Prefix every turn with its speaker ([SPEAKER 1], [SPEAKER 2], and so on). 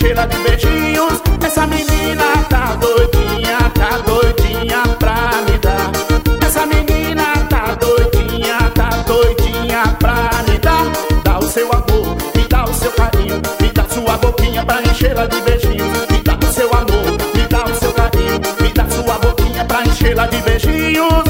[SPEAKER 1] enchê-la de beijinhos. Essa menina tá doidinha pra me dar. Essa menina tá doidinha pra me dar. Dá o seu amor, me dá o seu carinho, me dá sua boquinha pra enchê-la de beijinhos. Me dá o seu amor, me dá o seu carinho, me dá sua boquinha pra enchê-la de beijinhos.